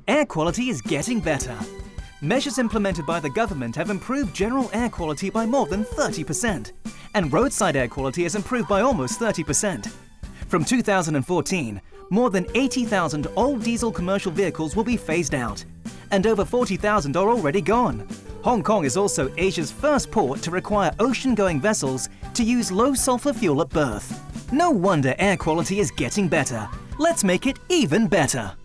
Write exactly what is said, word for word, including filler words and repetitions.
Air quality is getting better. Measures implemented by the government have improved general air quality by more than thirty percent, and roadside air quality has improved by almost thirty percent. From two thousand fourteen, more than eighty thousand old diesel commercial vehicles will be phased out, and over forty thousand are already gone. Hong Kong is also Asia's first port to require ocean-going vessels to use low-sulfur fuel at berth. No wonder air quality is getting better. Let's make it even better.